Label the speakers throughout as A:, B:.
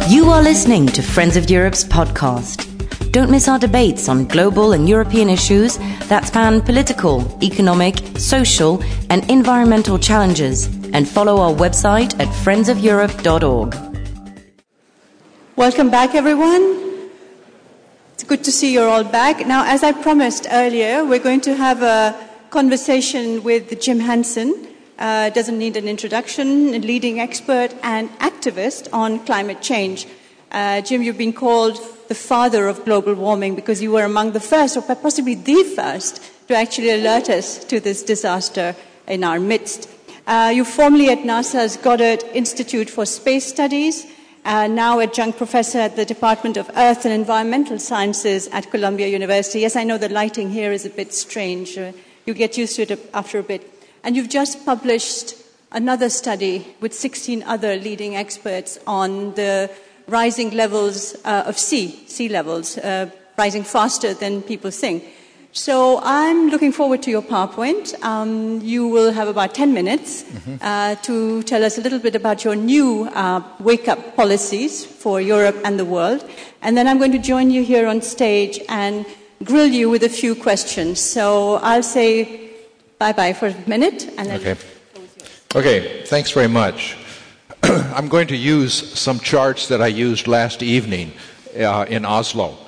A: You are listening to Friends of Europe's podcast. Don't miss our debates on global and European issues that span political, economic, social, and environmental challenges, and follow our website at friendsofeurope.org.
B: Welcome back, everyone. It's good to see you're all back. Now, as I promised earlier, we're going to have a conversation with Jim Hansen. Doesn't need an introduction, a leading expert and activist on climate change. Jim, you've been called the father of global warming because you were among the first, or possibly the first, to actually alert us to this disaster in our midst. You're formerly at NASA's Goddard Institute for Space Studies, now adjunct professor at the Department of Earth and Environmental Sciences at Columbia University. Yes, I know the lighting here is a bit strange. You'll get used to it after a bit. And you've just published another study with 16 other leading experts on the rising levels of sea levels, rising faster than people think. So I'm looking forward to your PowerPoint. You will have about 10 minutes to tell us a little bit about your new wake-up policies for Europe and the world. And then I'm going to join you here on stage and grill you with a few questions. So I'll say bye-bye for a minute. And then
C: Okay, thanks very much. I'm going to use some charts that I used last evening in Oslo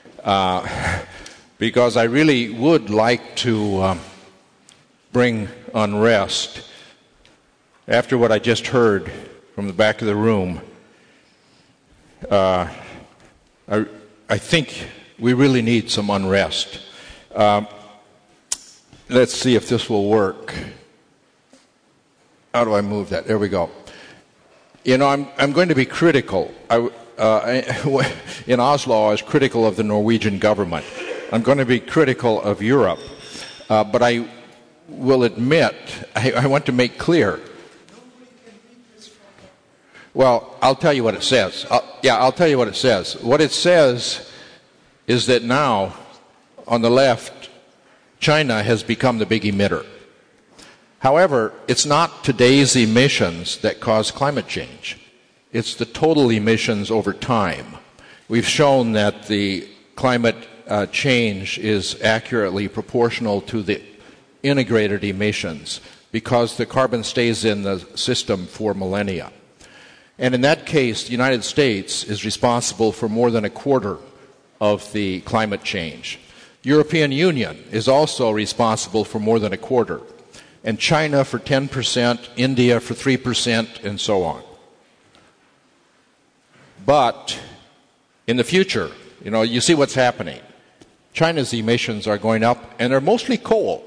C: because I really would like to bring unrest. After what I just heard from the back of the room, I think we really need some unrest. Let's see if this will work. How do I move that? There we go. You know, I'm going to be critical. In Oslo, I was critical of the Norwegian government. I'm going to be critical of Europe. But I will admit, I want to make clear. Well, I'll tell you what it says. I'll tell you what it says. What it says is that now, on the left, China has become the big emitter. However, it's not today's emissions that cause climate change. It's the total emissions over time. We've shown that the climate change is accurately proportional to the integrated emissions because the carbon stays in the system for millennia. And in that case, the United States is responsible for more than a quarter of the climate change. European Union is also responsible for more than a quarter, and China for 10%, India for 3%, and so on. But in the future, you see what's happening. China's emissions are going up, and they're mostly coal.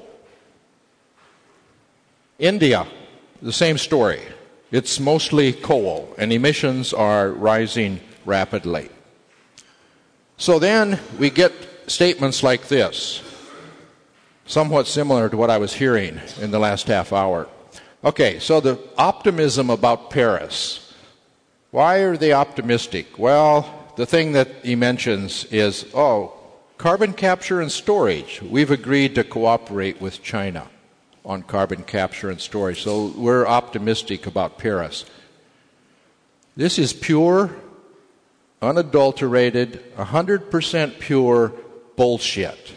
C: India, the same story. It's mostly coal, and emissions are rising rapidly. So then we get statements like this, somewhat similar to what I was hearing in the last half hour. Okay, so the optimism about Paris. Why are they optimistic? Well, the thing that he mentions is, carbon capture and storage. We've agreed to cooperate with China on carbon capture and storage, so we're optimistic about Paris. This is pure, unadulterated, 100% pure bullshit.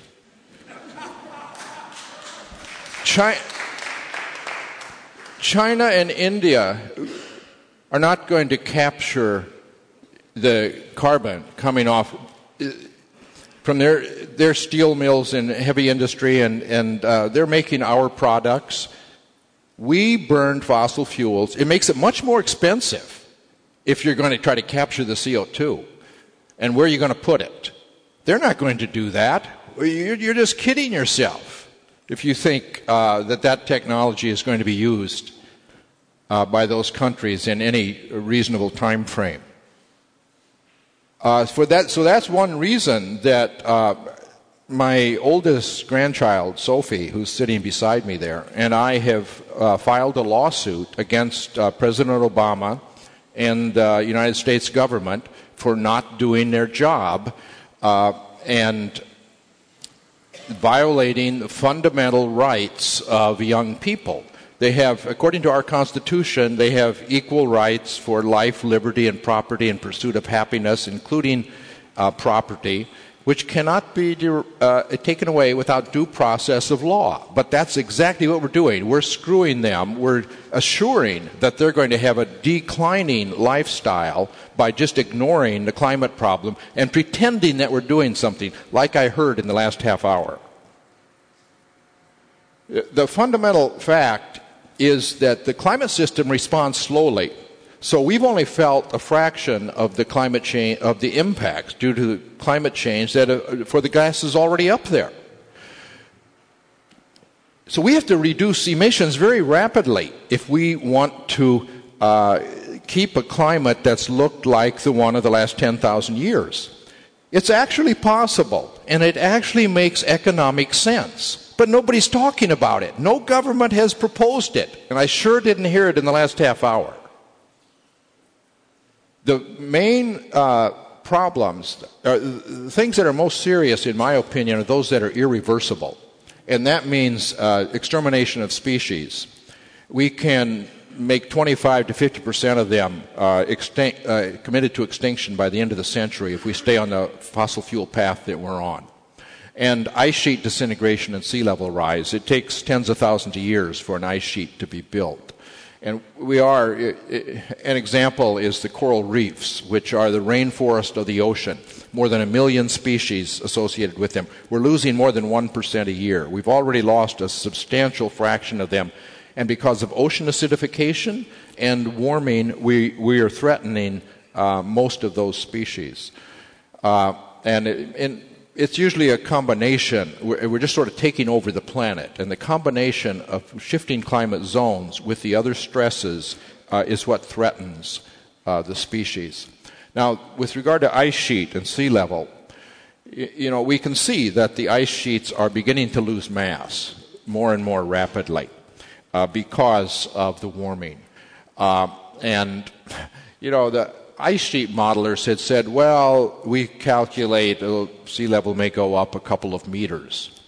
C: China and India are not going to capture the carbon coming off from their steel mills and heavy industry, and they're making our products. We burned fossil fuels. It makes it much more expensive if you're going to try to capture the CO2. And where are you going to put it? They're not going to do that. You're just kidding yourself if you think that technology is going to be used by those countries in any reasonable time frame. So that's one reason that my oldest grandchild, Sophie, who's sitting beside me there, and I have filed a lawsuit against President Obama and the United States government for not doing their job and violating the fundamental rights of young people. They have, according to our Constitution, they have equal rights for life, liberty, and property in pursuit of happiness, including property, which cannot be taken away without due process of law. But that's exactly what we're doing. We're screwing them. We're assuring that they're going to have a declining lifestyle by just ignoring the climate problem and pretending that we're doing something, like I heard in the last half hour. The fundamental fact is that the climate system responds slowly. So we've only felt a fraction of the climate change, of the impacts due to climate change that for the gases already up there. So we have to reduce emissions very rapidly if we want to keep a climate that's looked like the one of the last 10,000 years. It's actually possible, and it actually makes economic sense. But nobody's talking about it. No government has proposed it, and I sure didn't hear it in the last half hour. The main problems, the things that are most serious, in my opinion, are those that are irreversible. And that means extermination of species. We can make 25 to 50% of them committed to extinction by the end of the century if we stay on the fossil fuel path that we're on. And ice sheet disintegration and sea level rise, it takes tens of thousands of years for an ice sheet to be built. And an example is the coral reefs, which are the rainforest of the ocean. More than 1 million species associated with them. We're losing more than 1% a year. We've already lost a substantial fraction of them. And because of ocean acidification and warming, we are threatening most of those species. It's usually a combination. We're just sort of taking over the planet. And the combination of shifting climate zones with the other stresses is what threatens the species. Now, with regard to ice sheet and sea level, we can see that the ice sheets are beginning to lose mass more and more rapidly because of the warming. The ice sheet modelers had said, well, we calculate sea level may go up a couple of meters.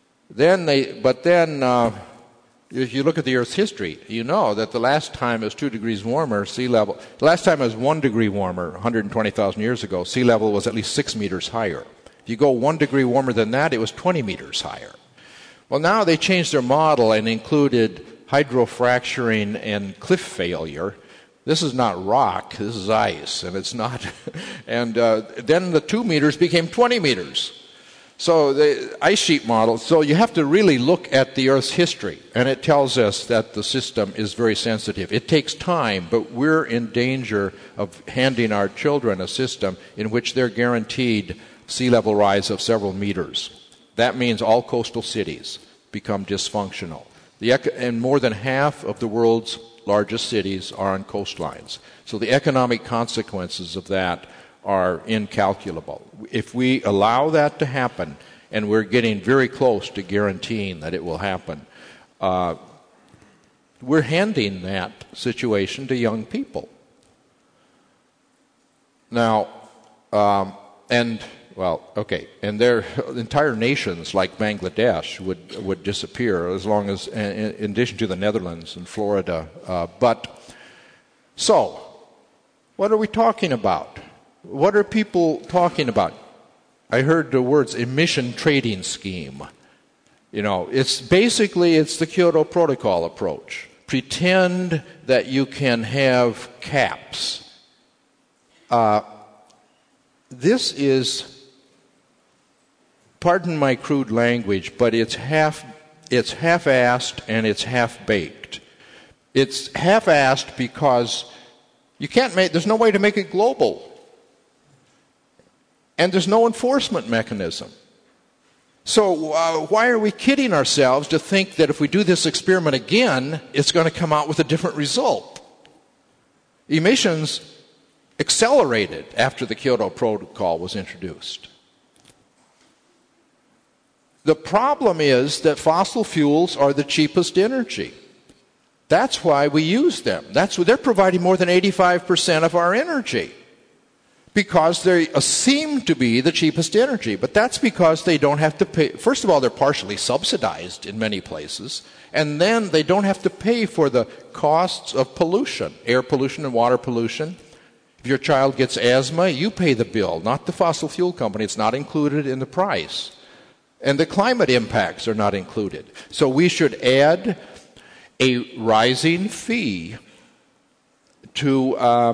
C: If you look at the Earth's history, you know that the last time it was 2 degrees warmer, the last time it was 1 degree warmer, 120,000 years ago, sea level was at least 6 meters higher. If you go 1 degree warmer than that, it was 20 meters higher. Well, now they changed their model and included hydrofracturing and cliff failure. This is not rock, this is ice, and it's not. And then the 2 meters became 20 meters. So the ice sheet model, so you have to really look at the Earth's history, and it tells us that the system is very sensitive. It takes time, but we're in danger of handing our children a system in which they're guaranteed sea level rise of several meters. That means all coastal cities become dysfunctional. And more than half of the world's largest cities are on coastlines. So the economic consequences of that are incalculable. If we allow that to happen, and we're getting very close to guaranteeing that it will happen, we're handing that situation to young people. Now, and their entire nations like Bangladesh would disappear as long as, in addition to the Netherlands and Florida. So, what are we talking about? What are people talking about? I heard the words emission trading scheme. It's the Kyoto Protocol approach. Pretend that you can have caps. This is, pardon my crude language, but it's half-assed and it's half-baked. It's half-assed because there's no way to make it global. And there's no enforcement mechanism. So why are we kidding ourselves to think that if we do this experiment again, it's going to come out with a different result? Emissions accelerated after the Kyoto Protocol was introduced. The problem is that fossil fuels are the cheapest energy. That's why we use them. They're providing more than 85% of our energy. because they seem to be the cheapest energy. But that's because they don't have to pay. First of all, they're partially subsidized in many places, and then they don't have to pay for the costs of pollution, air pollution and water pollution. If your child gets asthma, you pay the bill, not the fossil fuel company. It's not included in the price. And the climate impacts are not included. So we should add a rising fee to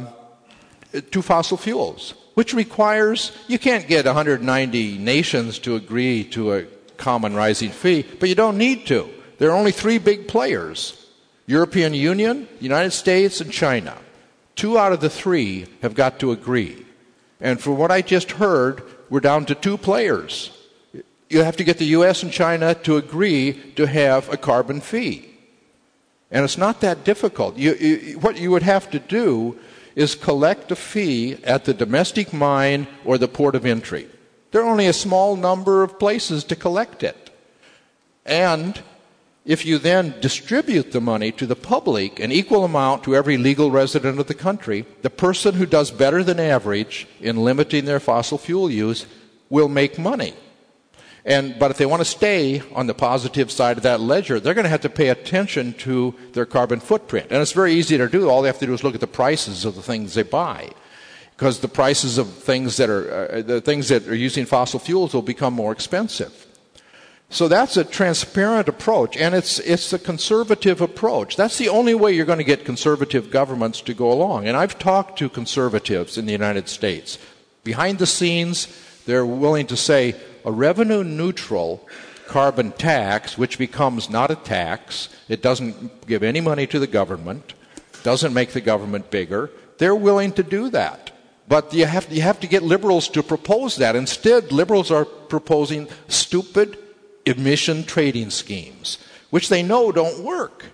C: fossil fuels, which requires, you can't get 190 nations to agree to a common rising fee, but you don't need to. There are only 3 big players: European Union, United States, and China. 2 out of the 3 have got to agree. And from what I just heard, we're down to 2 players. You have to get the U.S. and China to agree to have a carbon fee. And it's not that difficult. What you would have to do is collect a fee at the domestic mine or the port of entry. There are only a small number of places to collect it. And if you then distribute the money to the public, an equal amount to every legal resident of the country, the person who does better than average in limiting their fossil fuel use will make money. But if they want to stay on the positive side of that ledger, they're going to have to pay attention to their carbon footprint. And it's very easy to do. All they have to do is look at the prices of the things they buy, because the prices of things that are using fossil fuels will become more expensive. So that's a transparent approach, and it's a conservative approach. That's the only way you're going to get conservative governments to go along. And I've talked to conservatives in the United States. Behind the scenes, they're willing to say a revenue-neutral carbon tax, which becomes not a tax, it doesn't give any money to the government, doesn't make the government bigger, they're willing to do that. But you have to get liberals to propose that. Instead, liberals are proposing stupid emission trading schemes, which they know don't work.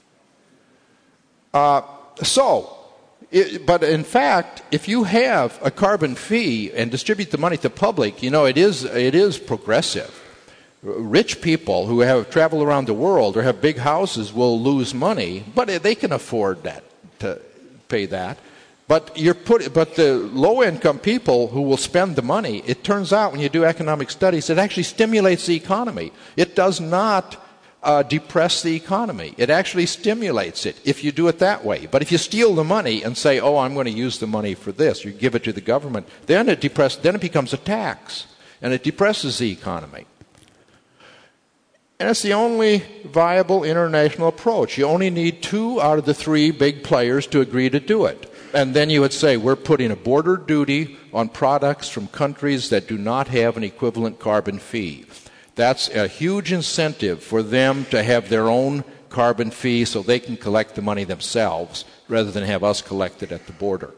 C: But in fact, if you have a carbon fee and distribute the money to the public, it is progressive. Rich people who have traveled around the world or have big houses will lose money, but they can afford that to pay that. But the low-income people who will spend the money, it turns out when you do economic studies, it actually stimulates the economy. It does not depress the economy. It actually stimulates it if you do it that way. But if you steal the money and say, I'm going to use the money for this, you give it to the government, then it becomes a tax, and it depresses the economy. And it's the only viable international approach. You only need 2 out of the 3 big players to agree to do it. And then you would say, we're putting a border duty on products from countries that do not have an equivalent carbon fee. That's a huge incentive for them to have their own carbon fee so they can collect the money themselves rather than have us collect it at the border.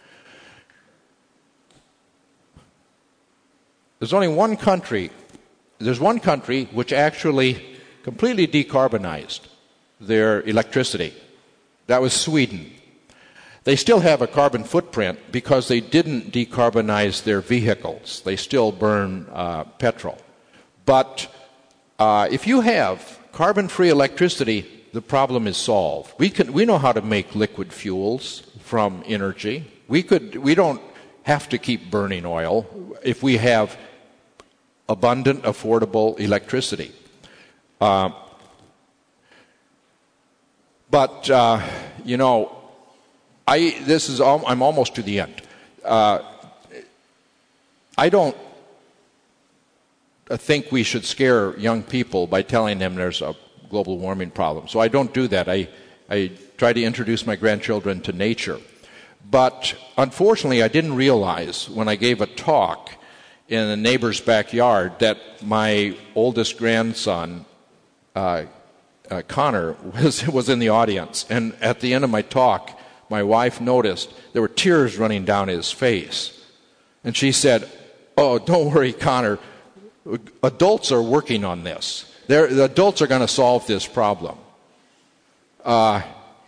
C: There's one country which actually completely decarbonized their electricity. That was Sweden. They still have a carbon footprint because they didn't decarbonize their vehicles. They still burn petrol. But if you have carbon-free electricity, the problem is solved. We know how to make liquid fuels from energy. We don't have to keep burning oil if we have abundant, affordable electricity. I'm almost to the end. I don't think we should scare young people by telling them there's a global warming problem. So I don't do that. I try to introduce my grandchildren to nature. But unfortunately, I didn't realize when I gave a talk in a neighbor's backyard that my oldest grandson, Connor, was in the audience. And at the end of my talk, my wife noticed there were tears running down his face. And she said, don't worry, Connor. Adults are working on this. The adults are going to solve this problem. Well,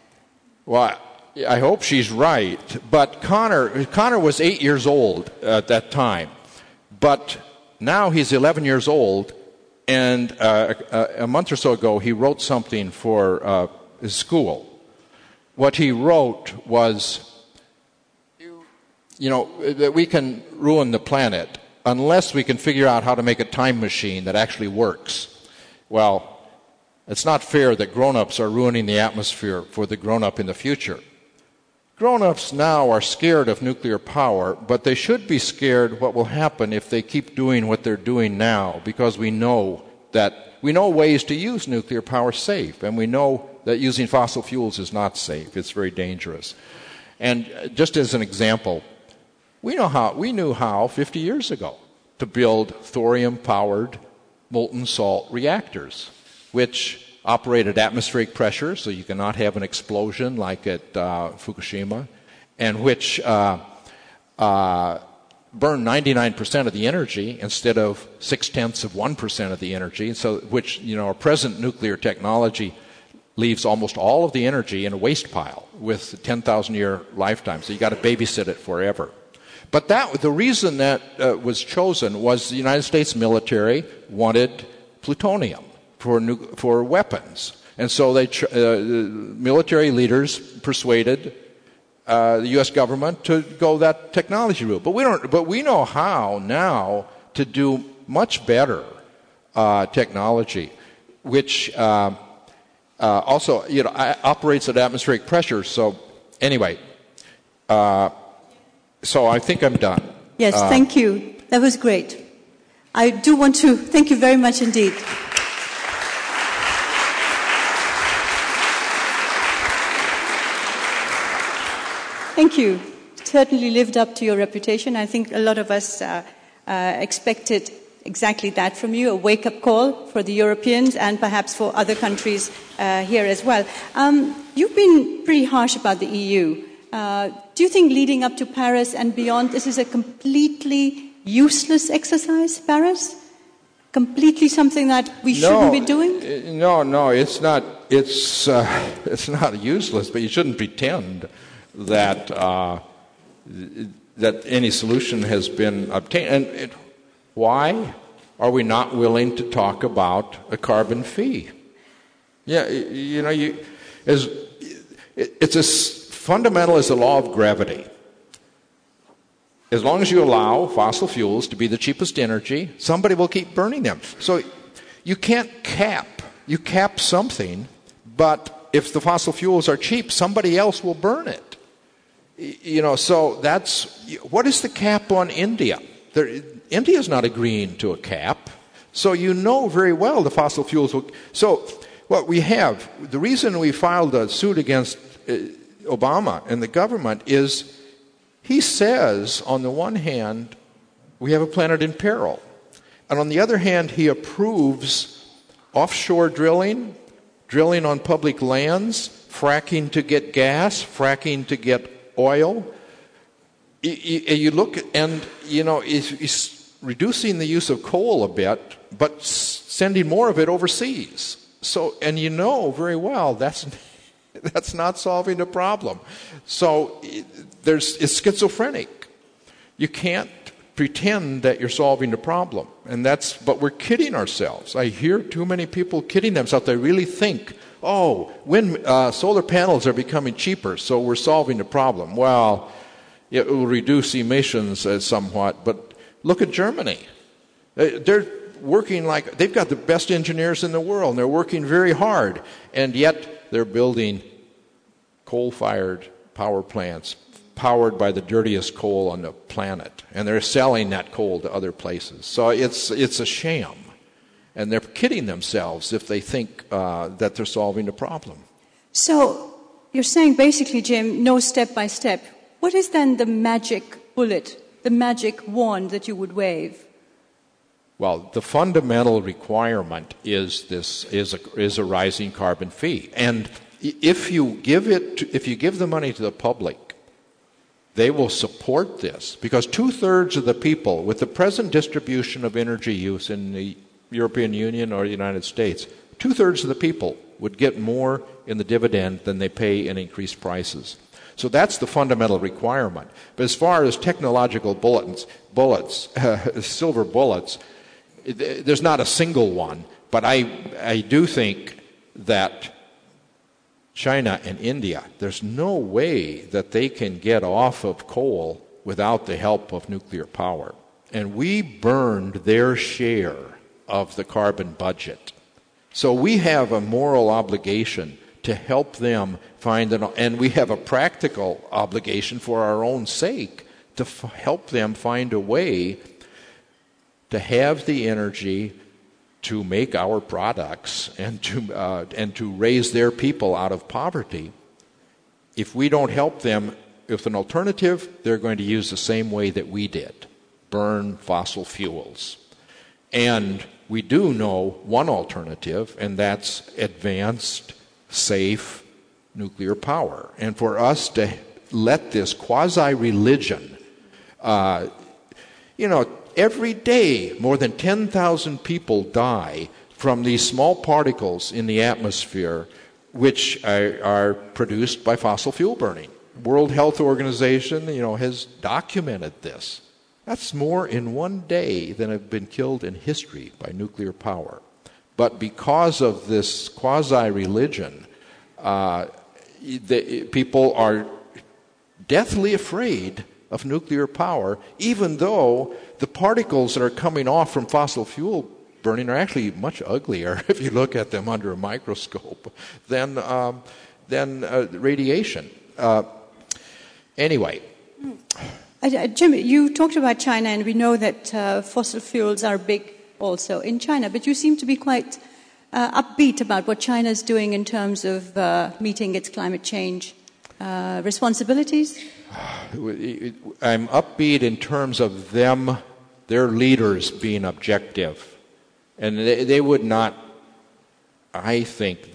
C: I hope she's right. But Connor was 8 years old at that time. But now he's 11 years old. And a month or so ago, he wrote something for his school. What he wrote was, that we can ruin the planet unless we can figure out how to make a time machine that actually works. Well, it's not fair that grown-ups are ruining the atmosphere for the grown-up in the future. Grown-ups now are scared of nuclear power, but they should be scared what will happen if they keep doing what they're doing now, because we know ways to use nuclear power safe, and we know that using fossil fuels is not safe. It's very dangerous. And just as an example, we knew how 50 years ago to build thorium-powered molten salt reactors, which operate at atmospheric pressure, so you cannot have an explosion like at Fukushima, and which burn 99% of the energy instead of 0.6% of the energy. So, which our present nuclear technology leaves almost all of the energy in a waste pile with a 10,000-year lifetime. So you got to babysit it forever. But the reason that was chosen was the United States military wanted plutonium for weapons. And so military leaders persuaded the U.S. government to go that technology route. But we know how now to do much better technology, which also operates at atmospheric pressure. So anyway, so I think I'm done.
B: Yes, thank you. That was great. I do want to thank you very much indeed. Thank you. Certainly lived up to your reputation. I think a lot of us expected exactly that from you, a wake-up call for the Europeans and perhaps for other countries here as well. You've been pretty harsh about the EU. Do you think leading up to Paris and beyond, this is a completely useless exercise, Paris? Completely something that we shouldn't be doing?
C: No, it's not. It's not useless, but you shouldn't pretend that any solution has been obtained. And why are we not willing to talk about a carbon fee? Yeah, it's as fundamental as the law of gravity. As long as you allow fossil fuels to be the cheapest energy, somebody will keep burning them. So you can't cap. You cap something, but if the fossil fuels are cheap, somebody else will burn it. So what is the cap on India? India's not agreeing to a cap. So very well the fossil fuels will. So what we have, the reason we filed a suit against Obama and the government is he says, on the one hand, we have a planet in peril. And on the other hand, he approves offshore drilling on public lands, fracking to get gas, fracking to get oil. You look and, he's reducing the use of coal a bit, but sending more of it overseas. So, and very well that's not solving the problem. So it's schizophrenic. You can't pretend that you're solving the problem. But we're kidding ourselves. I hear too many people kidding themselves. They really think, solar panels are becoming cheaper, so we're solving the problem. Well, it will reduce emissions somewhat, but look at Germany. They're working they've got the best engineers in the world, and they're working very hard, and yet they're building coal-fired power plants powered by the dirtiest coal on the planet, and they're selling that coal to other places. So it's a sham. And they're kidding themselves if they think that they're solving the problem. So
B: you're saying basically, Jim, no step by step. What is then the magic bullet, the magic wand that you would wave?
C: Well, the fundamental requirement is a rising carbon fee. And if you give the money to the public, they will support this, because 2/3 of the people with the present distribution of energy use in the European Union or the United States, 2/3 of the people would get more in the dividend than they pay in increased prices. So that's the fundamental requirement. But as far as technological silver bullets, there's not a single one. But I do think that China and India, there's no way that they can get off of coal without the help of nuclear power. And we burned their share of the carbon budget. So we have a moral obligation to help them find and we have a practical obligation for our own sake to help them find a way to have the energy to make our products and to raise their people out of poverty. If we don't help them with an alternative, they're going to use the same way that we did, burn fossil fuels. And we do know one alternative, and that's advanced, safe nuclear power. And for us to let this quasi-religion, every day more than 10,000 people die from these small particles in the atmosphere which are produced by fossil fuel burning. World Health Organization, has documented this. That's more in one day than have been killed in history by nuclear power. But because of this quasi-religion, people are deathly afraid of nuclear power, even though the particles that are coming off from fossil fuel burning are actually much uglier if you look at them under a microscope than radiation. Anyway.
B: Jim, you talked about China, and we know that fossil fuels are big also in China, but you seem to be quite upbeat about what China is doing in terms of meeting its climate change responsibilities.
C: I'm upbeat in terms of their leaders being objective. And they would not, I think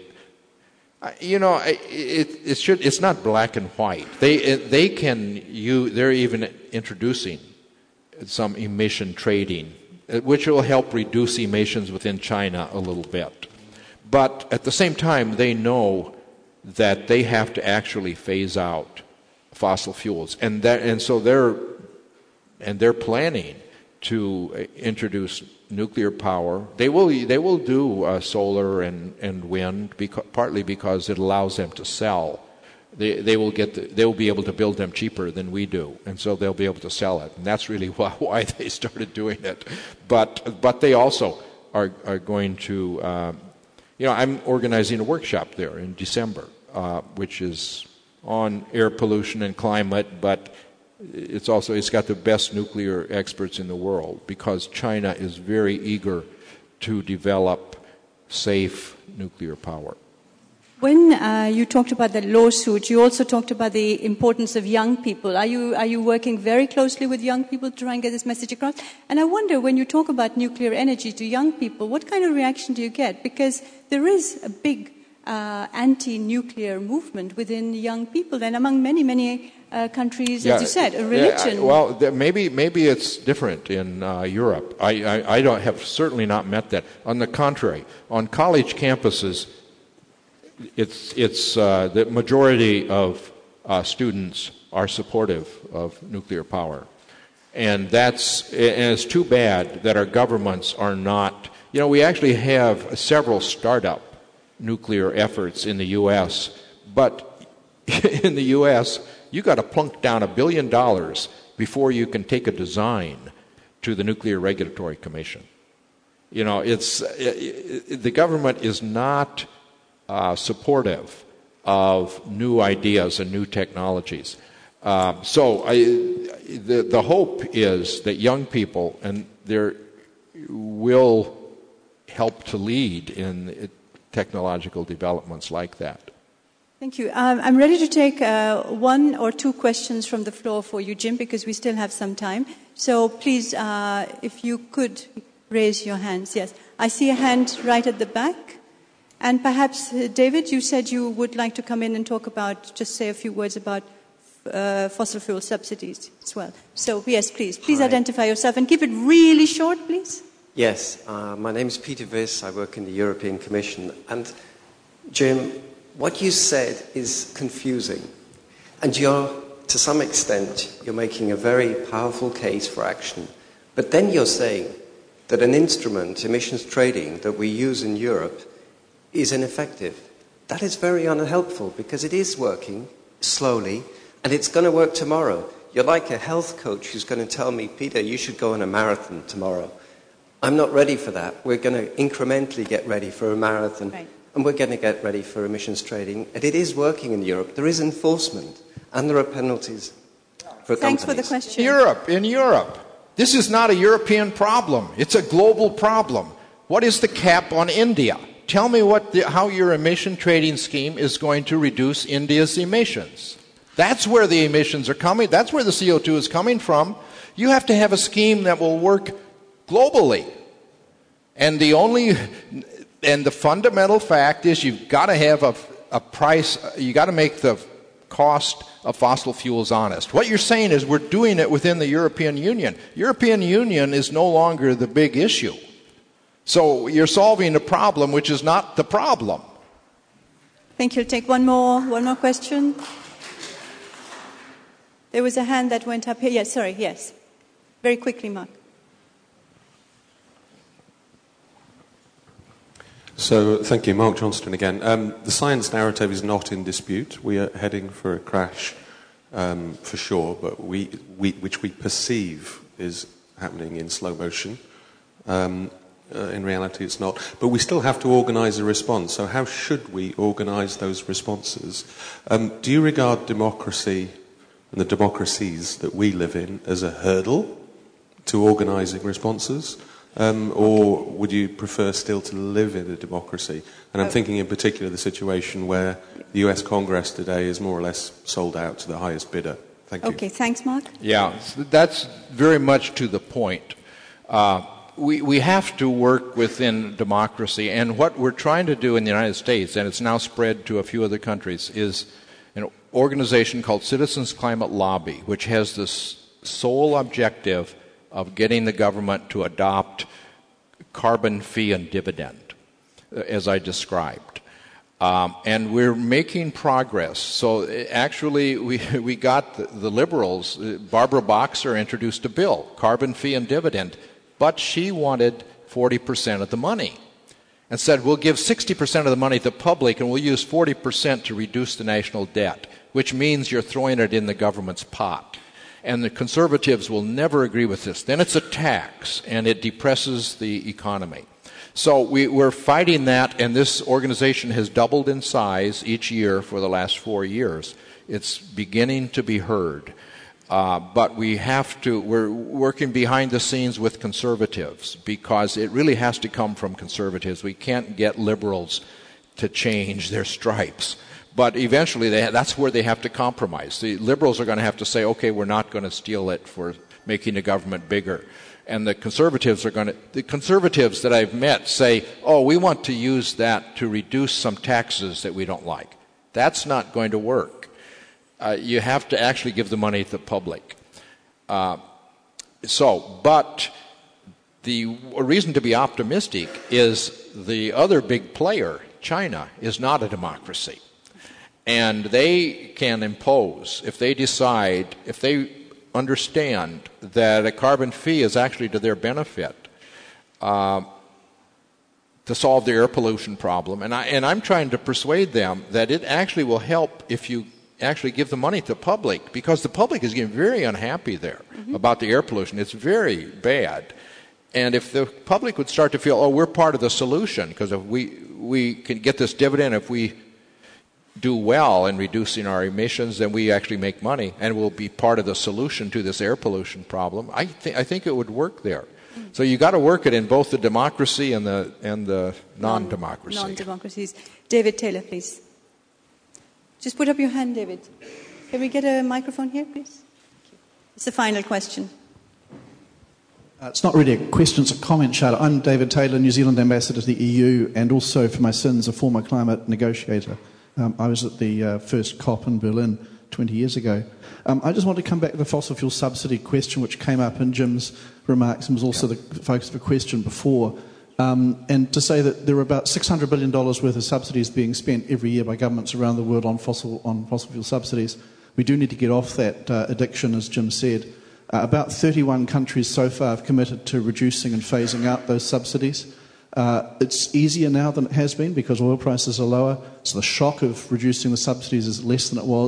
C: it's not black and white. They're even introducing some emission trading, which will help reduce emissions within China a little bit. But at the same time, they know that they have to actually phase out fossil fuels, and so they're planning to introduce nuclear power. They will do solar and wind, partly because it allows them to sell. They will be able to build them cheaper than we do, and so they'll be able to sell it. And that's really why they started doing it. But they also are going to. I'm organizing a workshop there in December, which is on air pollution and climate, but it's got the best nuclear experts in the world, because China is very eager to develop safe nuclear power.
B: When you talked about the lawsuit, you also talked about the importance of young people. Are you working very closely with young people to try and get this message across? And I wonder, when you talk about nuclear energy to young people, what kind of reaction do you get? Because there is a big anti-nuclear movement within young people, and among many countries, as you said, a religion.
C: Maybe it's different in Europe. I have certainly not met that. On the contrary, on college campuses, it's the majority of students are supportive of nuclear power, and it's too bad that our governments are not. We actually have several startup nuclear efforts in the U.S., but in the U.S., you got to plunk down $1 billion before you can take a design to the Nuclear Regulatory Commission. The government is not supportive of new ideas and new technologies. So the hope is that young people will help to lead in technological developments like that.
B: Thank you. I'm ready to take one or two questions from the floor for you, Jim, because we still have some time. So please, if you could raise your hands. Yes. I see a hand right at the back. And perhaps, David, you said you would like to come in and say a few words about fossil fuel subsidies as well. So, yes, please. Please identify yourself and keep it really short, please.
D: Yes, my name is Peter Viss. I work in the European Commission. And, Jim, what you said is confusing. And to some extent, you're making a very powerful case for action. But then you're saying that an instrument, emissions trading, that we use in Europe is ineffective. That is very unhelpful, because it is working slowly, and it's going to work tomorrow. You're like a health coach who's going to tell me, Peter, you should go on a marathon tomorrow. I'm not ready for that. We're going to incrementally get ready for a marathon.
B: Right.
D: And we're going to get ready for emissions trading. And it is working in Europe. There is enforcement. And there are penalties for
B: Thanks
D: companies.
B: for the question.
C: In Europe. This is not a European problem. It's a global problem. What is the cap on India? Tell me how your emission trading scheme is going to reduce India's emissions. That's where the emissions are coming. That's where the CO2 is coming from. You have to have a scheme that will work globally. And the fundamental fact is you've got to have a price, you got to make the cost of fossil fuels honest. What you're saying is we're doing it within the European Union. European Union is no longer the big issue. So you're solving a problem which is not the problem.
B: I think you'll take one more question. There was a hand that went up here. Yes, sorry, yes. Very quickly, Mark.
E: So, thank you. Mark Johnston again. The science narrative is not in dispute. We are heading for a crash, for sure, but which we perceive is happening in slow motion. In reality, it's not. But we still have to organise a response. So how should we organise those responses? Do you regard democracy and the democracies that we live in as a hurdle to organising responses? Or would you prefer still to live in a democracy? And I'm thinking in particular the situation where the US Congress today is more or less sold out to the highest bidder. Thank you.
B: Okay, thanks, Mark.
C: Yeah, that's very much to the point. We have to work within democracy, and what we're trying to do in the United States, and it's now spread to a few other countries, is an organization called Citizens Climate Lobby, which has this sole objective of getting the government to adopt carbon fee and dividend, as I described. And we're making progress. So actually, we got the liberals. Barbara Boxer introduced a bill, carbon fee and dividend, but she wanted 40% of the money and said, we'll give 60% of the money to the public and we'll use 40% to reduce the national debt, which means you're throwing it in the government's pot. And the conservatives will never agree with this. Then it's a tax, and it depresses the economy. So we're fighting that, and this organization has doubled in size each year for the last 4 years. It's beginning to be heard. But we're working behind the scenes with conservatives, because it really has to come from conservatives. We can't get liberals to change their stripes. But eventually, that's where they have to compromise. The liberals are going to have to say, okay, we're not going to steal it for making the government bigger. And the conservatives that I've met say, oh, we want to use that to reduce some taxes that we don't like. That's not going to work. You have to actually give the money to the public. But the reason to be optimistic is the other big player, China, is not a democracy. And they can impose, if they decide, if they understand that a carbon fee is actually to their benefit, to solve the air pollution problem. And I'm trying to persuade them that it actually will help if you actually give the money to the public, because the public is getting very unhappy there about the air pollution. It's very bad. And if the public would start to feel, oh, we're part of the solution, because if we can get this dividend, if we do well in reducing our emissions, then we actually make money, and we'll be part of the solution to this air pollution problem. I think it would work there. So you got to work it in both the democracy and the non-democracy.
B: Non-democracies. David Taylor, please. Just put up your hand, David. Can we get a microphone here, please? It's the final question.
F: It's not really a question, it's a comment, Charlotte. I'm David Taylor, New Zealand ambassador to the EU, and also, for my sins, a former climate negotiator. I was at the first COP in Berlin 20 years ago. I just want to come back to the fossil fuel subsidy question, which came up in Jim's remarks and was also the focus of a question before. And to say that there are about $600 billion worth of subsidies being spent every year by governments around the world on fossil fuel subsidies. We do need to get off that addiction, as Jim said. About 31 countries so far have committed to reducing and phasing out those subsidies. It's easier now than it has been because oil prices are lower, so the shock of reducing the subsidies is less than it was.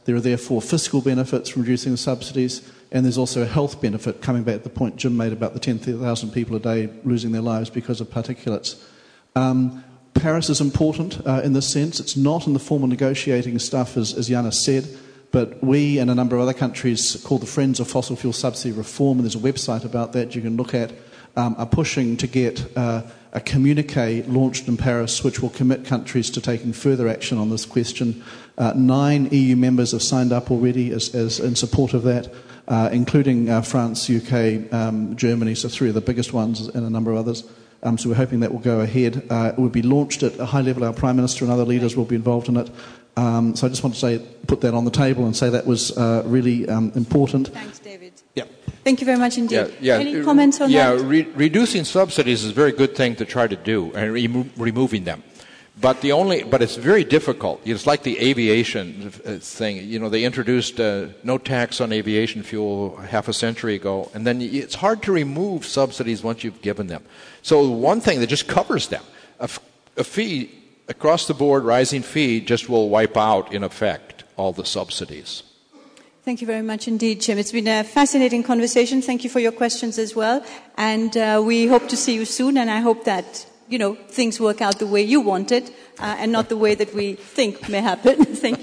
F: There are therefore fiscal benefits from reducing the subsidies, and there's also a health benefit, coming back to the point Jim made about the 10,000 people a day losing their lives because of particulates. Paris is important in this sense. It's not in the formal negotiating stuff, as Yana said, but we and a number of other countries called the Friends of Fossil Fuel Subsidy Reform, and there's a website about that you can look at, are pushing to get a communique launched in Paris which will commit countries to taking further action on this question. 9 EU members have signed up already as in support of that, including France, UK, Germany, so 3 of the biggest ones and a number of others. So we're hoping that will go ahead. It will be launched at a high level. Our Prime Minister and other leaders will be involved in it. So I just want to put that on the table and say that was really important.
B: Thanks, David.
C: Yeah.
B: Thank you very much indeed.
C: Yeah.
B: Any comments on that?
C: Yeah, reducing subsidies is a very good thing to try to do, and removing them. But it's very difficult. It's like the aviation thing. You know, they introduced no tax on aviation fuel half a century ago, and then it's hard to remove subsidies once you've given them. So one thing that just covers them, a fee across the board, rising fee, just will wipe out in effect all the subsidies.
B: Thank you very much indeed, Jim. It's been a fascinating conversation. Thank you for your questions as well, and we hope to see you soon. And I hope that things work out the way you want it, and not the way that we think may happen. Thank you.